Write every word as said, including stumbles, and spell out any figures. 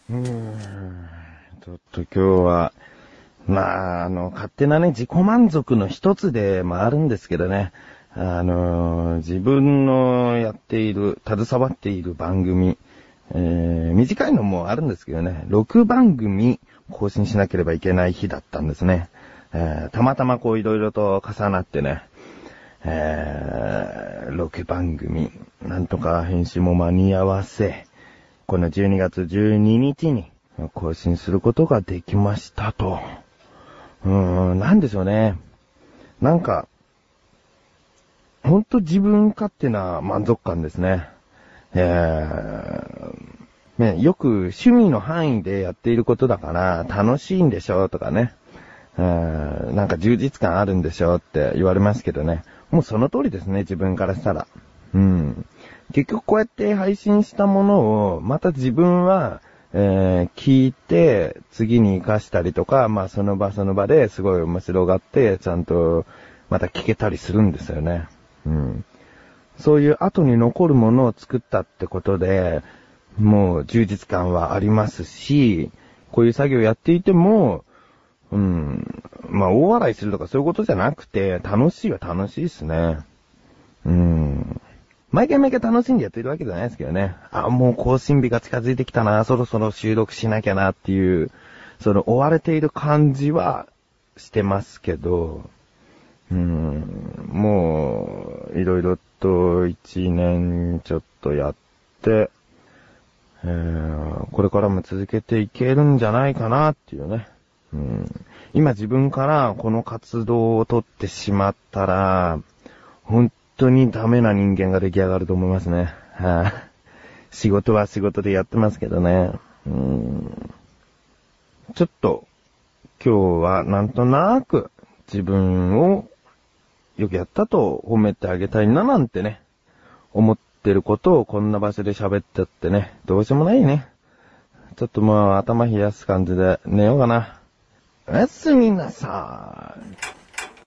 うーん。ちょっと今日は、まあ、あの、勝手なね、自己満足の一つでもあるんですけどね。あの、自分のやっている、携わっている番組、えー、短いのもあるんですけどね、ろくばんぐみ更新しなければいけない日だったんですね。えー、たまたまこういろいろと重なってね、えー、ろくばんぐみ、なんとか編集も間に合わせ、このじゅうにがつじゅうににちに更新することができましたと。うーん、なんでしょうね。なんか、ほんと自分勝手な満足感ですね。えー、ね、よく趣味の範囲でやっていることだから楽しいんでしょとかね。えー、なんか充実感あるんでしょって言われますけどね。もうその通りですね、自分からしたら。うん。結局こうやって配信したものを、また自分は、えー、聞いて、次に活かしたりとか、まあその場その場ですごい面白がって、ちゃんと、また聞けたりするんですよね。うん。そういう後に残るものを作ったってことで、もう充実感はありますし、こういう作業やっていても、うん。まあ、大笑いするとかそういうことじゃなくて、楽しいは楽しいですね。うん。毎回毎回楽しんでやってるわけじゃないですけどね。あ、もう更新日が近づいてきたな、そろそろ収録しなきゃなっていう、その追われている感じはしてますけど、うん。もう、いろいろと一年ちょっとやって、えー、これからも続けていけるんじゃないかなっていうね。うん、今自分からこの活動を取ってしまったら、本当にダメな人間が出来上がると思いますね。はあ、仕事は仕事でやってますけどね。うん、ちょっと今日はなんとなく自分をよくやったと褒めてあげたいななんてね、思ってることをこんな場所で喋っちゃってね、どうしようもないね。ちょっともう頭冷やす感じで寝ようかな。おやすみなさーい。